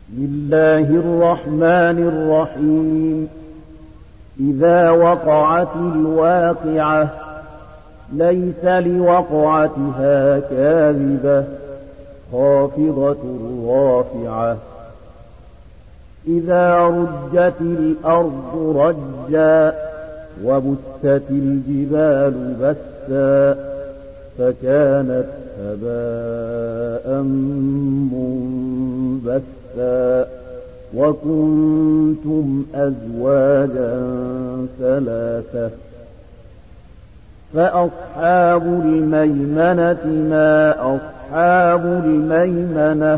بسم الله الرحمن الرحيم. إذا وقعت الواقعة ليس لوقعتها كاذبة خافضة رافعة. إذا رجت الأرض رجا وبست الجبال بسا فكانت هباء منبثا وكنتم أزواجا ثلاثة. فأصحاب الميمنة ما أصحاب الميمنة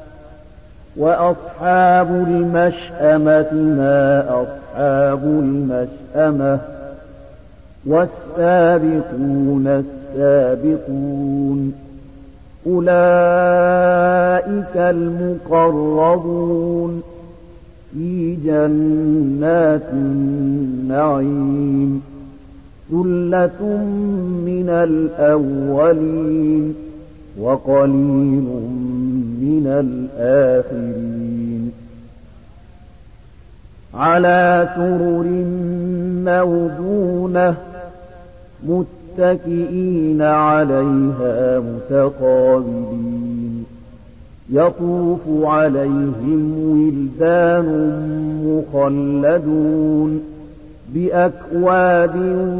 وأصحاب المشأمة ما أصحاب المشأمة والسابقون السابقون أولئك المقربون في جنات النعيم ثلة من الأولين وقليل من الآخرين. على سرر موضونة متكئين عليها متقابلين يطوف عليهم ولدان مخلدون بأكواب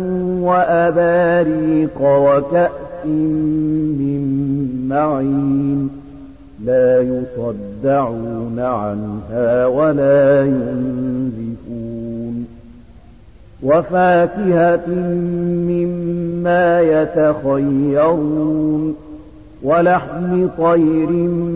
وأباريق وكأس من معين لا يصدعون عنها ولا ينزفون وفاكهة مما يتخيرون ولحم طير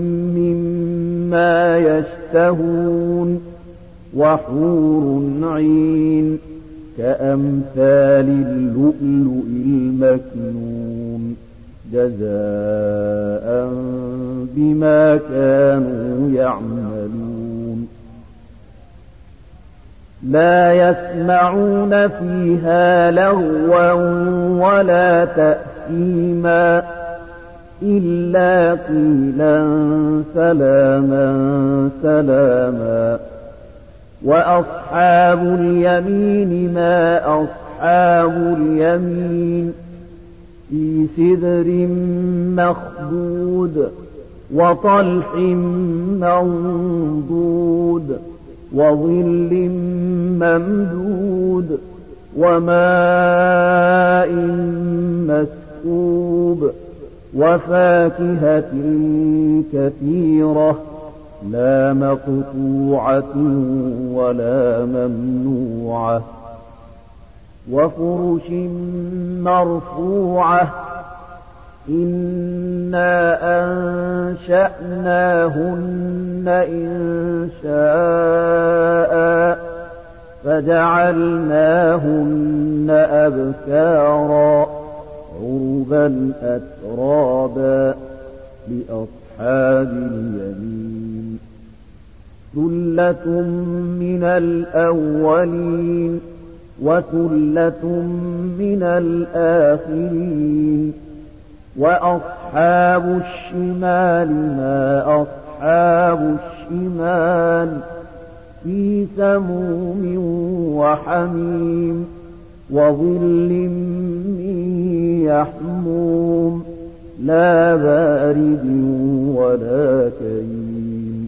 مما يشتهون وحور عين كأمثال اللؤلؤ المكنون جزاء بما كانوا يعملون. لا يسمعون فيها لغوا ولا تأثيما إلا قيلا سلاما سلاما. وأصحاب اليمين ما أصحاب اليمين في سدر مخضود وطلح منضود وظل ممدود وماء مسكوب وفاكهة كثيرة لا مقطوعة ولا ممنوعة وفرش مرفوعة إنا أنشأناهن إنشاء فجعلناهن أبكارا عربا أترابا لأصحاب اليمين ثلة من الأولين وثلة من الآخرين. وأصحاب الشمال ما أصحاب الشمال في سموم وحميم وظل من يحموم لا بارد ولا كريم.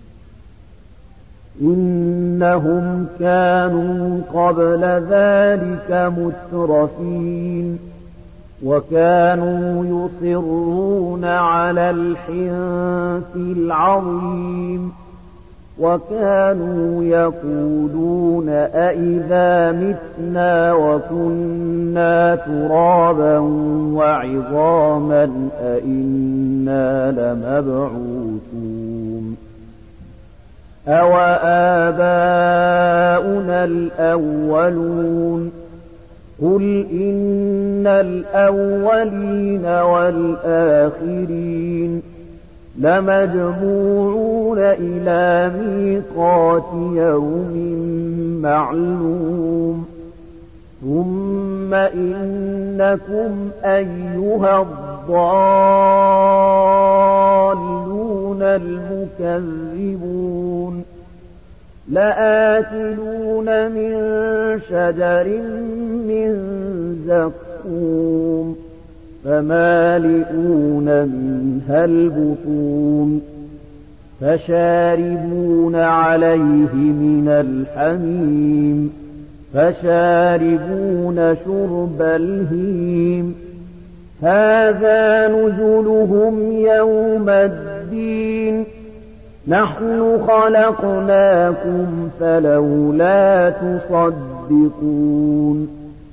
إنهم كانوا قبل ذلك مترفين وكانوا يصرون على الحنث العظيم وكانوا يقولون أئذا متنا وكنا ترابا وعظاما أئنا لمبعوثون أوآباؤنا الأولون قل إن الأولين والآخرين لمجموعون إلى ميقات يوم معلوم ثم إنكم أيها الضالون الأولون المكذبون لآكلون من شجر من زقوم فمالئون منها البطون فشاربون عليه من الحميم فشاربون شرب الهيم هذا نزلهم يوم الدين نحن خلقناكم فلولا تصدقون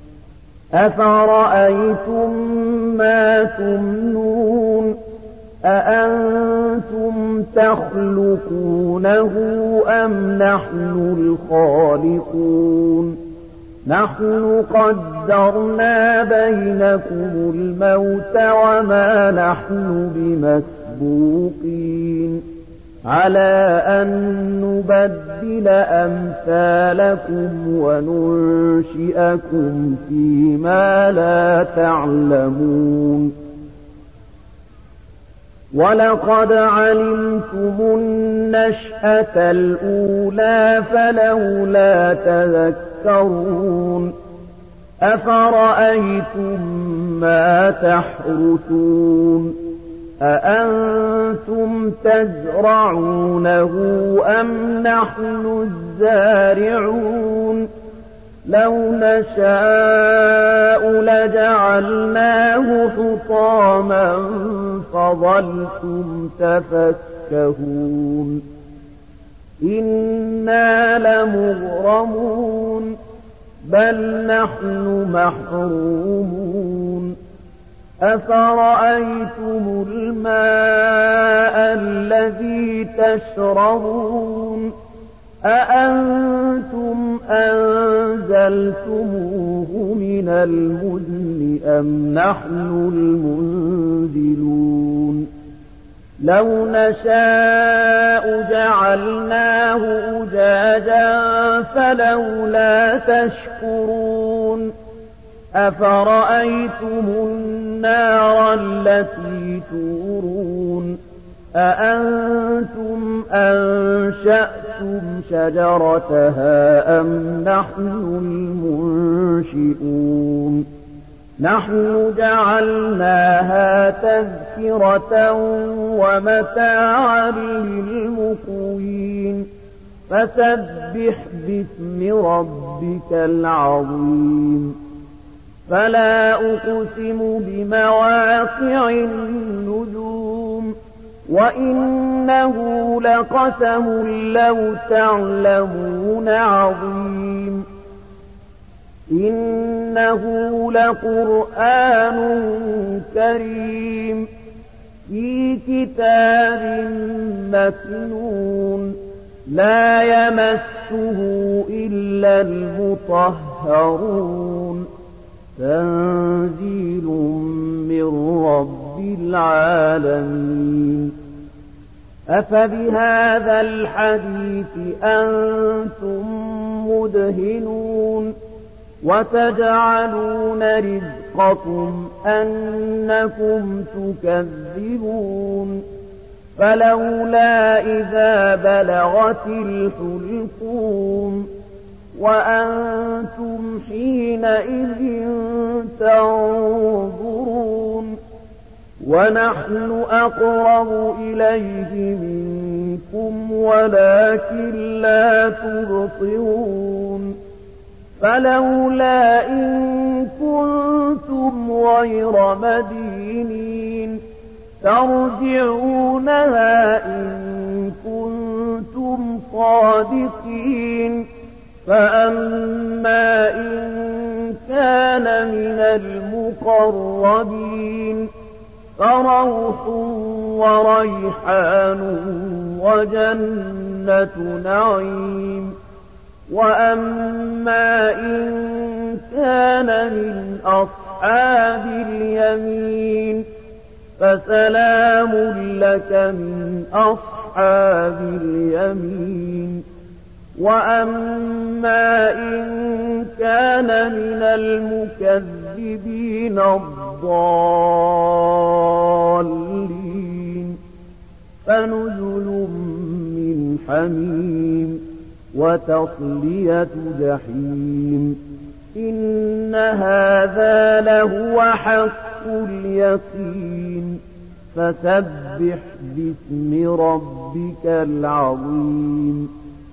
أفرأيتم ما تمنون أأنتم تخلقونه أم نحن الخالقون نحن قدرنا بينكم الموت وما نحن بمسبوقين على أن نبدل أمثالكم وننشئكم فيما لا تعلمون ولقد علمتم النشأة الأولى فلولا تذكرون أفرأيتم ما تحرثون أأنتم تزرعونه أم نحن الزارعون لو نشاء لجعلناه حطاما فظلتم تفكهون إنا لمغرمون بل نحن محرومون أفرأيتم الماء الذي تشربون أأنتم أنزلتموه من المزن أم نحن المنزلون لو نشاء جعلناه أجاجا فلولا تشكرون أفرأيتم النار التي تورون أأنتم أنشأتم شجرتها أم نحن المنشئون نحن جعلناها تذكرة ومتاعا للمقوين فسبح باسم ربك العظيم فلا أقسم بمواقع النجوم وإنه لقسم لو تعلمون عظيم إنه لقرآن كريم في كتاب مكنون لا يمسه إلا المطهرون تنزيل من رب العالمين أفبهذا الحديث أنتم مدهنون وتجعلون رزقكم أنكم تكذبون فلولا إذا بلغت الحلقوم وأنتم حينئذ تنظرون ونحن أقرب إليه منكم ولكن لا تبصرون فلولا إن كنتم غير مدينين ترجعونها إن كنتم صادقين فأما إن كان من المقربين فروح وريحان وجنة نعيم وأما إن كان من أصحاب اليمين فسلام لك من أصحاب اليمين وأما إن كان من المكذبين الضالين فنزل من حميم وتصلية جحيم إن هذا لهو حق اليقين فسبح باسم ربك العظيم